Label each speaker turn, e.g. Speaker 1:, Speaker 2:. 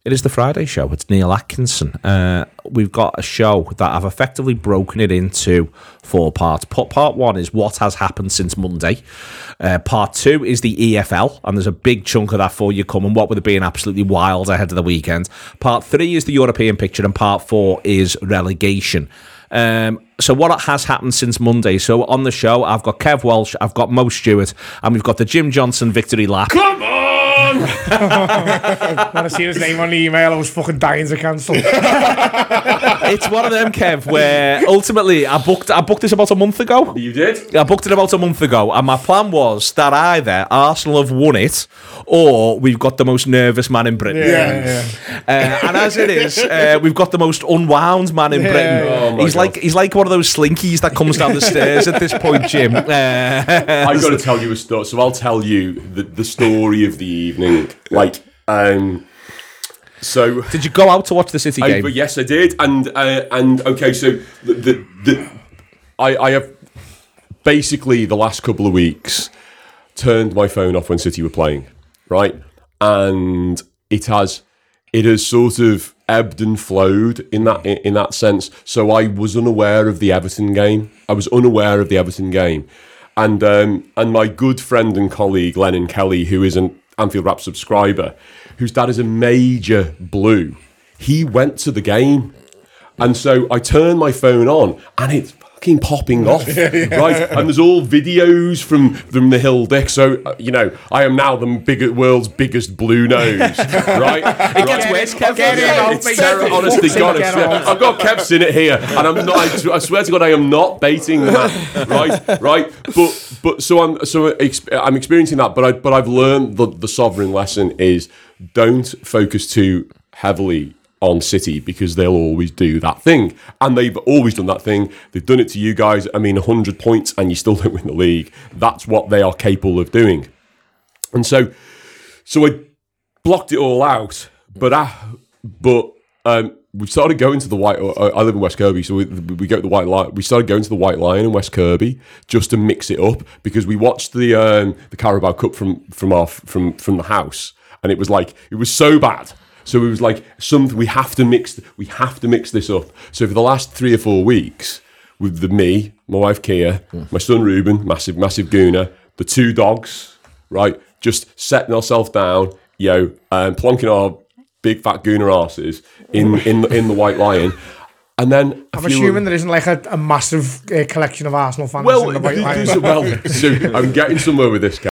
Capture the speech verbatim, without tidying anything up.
Speaker 1: It is the Friday show. It's Neil Atkinson. Uh, we've got a show that I've effectively broken it into four parts. Part one is what has happened since Monday. Uh, part two is the E F L, and there's a big chunk of that for you coming. What with it being absolutely wild ahead of the weekend. Part three is the European picture, and part four is relegation. Um, so what has happened since Monday? So on the show, I've got Kev Welsh, I've got Mo Stewart, and we've got the Jim Johnson victory lap.
Speaker 2: Come on! When I see his name on the email, I was fucking dying to cancel.
Speaker 1: It's one of them, Kev, where ultimately I booked I booked this about a month ago.
Speaker 3: You did?
Speaker 1: I booked it about a month ago, and my plan was that either Arsenal have won it or we've got the most nervous man in Britain.
Speaker 2: Yeah, yeah.
Speaker 1: Uh, and as it is, uh, we've got the most unwound man in
Speaker 2: Yeah,
Speaker 1: Britain.
Speaker 2: yeah.
Speaker 3: Oh
Speaker 1: he's
Speaker 3: God.
Speaker 1: like he's like one of those slinkies that comes down the stairs at this point, Jim. Uh,
Speaker 3: I got to tell you a story. So I'll tell you the, the story of the evening. Like, um, so
Speaker 1: did you go out to watch the City
Speaker 3: I,
Speaker 1: game?
Speaker 3: but yes, I did. And uh, and okay, so the, the, the I I have basically the last couple of weeks turned my phone off when City were playing, right? And it has it has sort of ebbed and flowed in that in that sense. So I was unaware of the Everton game. I was unaware of the Everton game, and um, and my good friend and colleague Lennon Kelly, who is an Anfield Wrap subscriber, whose dad is a major Blue, he went to the game, and so I turned my phone on, and it's fucking popping off, yeah, yeah. Right? And there's all videos from from the Hill Dick. So uh, you know, I am now the big, world's biggest blue nose, right?
Speaker 1: It gets worse, Kev.
Speaker 2: Get it off,
Speaker 3: It's
Speaker 2: mate.
Speaker 3: terrible. Honestly,
Speaker 2: Fuck's
Speaker 3: God,
Speaker 2: sake,
Speaker 3: I
Speaker 2: get
Speaker 3: swear,
Speaker 2: off.
Speaker 3: I've got Kev's in it here, and I'm not. I, I swear to God, I am not baiting the man, right? Right? But but so I'm so exp- I'm experiencing that. But I but I've learned the the sovereign lesson is don't focus too heavily on City, because they'll always do that thing, and they've always done that thing. They've done it to you guys. I mean, one hundred points and you still don't win the league. That's what they are capable of doing. And so so I blocked it all out, but I, but um, we started going to the White. Uh, I live in West Kirby, so we, we go to the White Lion. We started going to the White Lion in West Kirby just to mix it up, because we watched the um, the Carabao Cup from from our from from the house, and it was like it was so bad. So it was like something we have to mix. We have to mix this up. So for the last three or four weeks, with the me, my wife Kia, mm. my son Ruben, massive massive gooner, the two dogs, right, just setting ourselves down, yo, and plonking our big fat gooner arses in in in the White Lion. And then
Speaker 2: I'm assuming there isn't like a, a massive uh, collection of Arsenal fans
Speaker 3: well,
Speaker 2: in the White Lion.
Speaker 3: well, so I'm getting somewhere with this.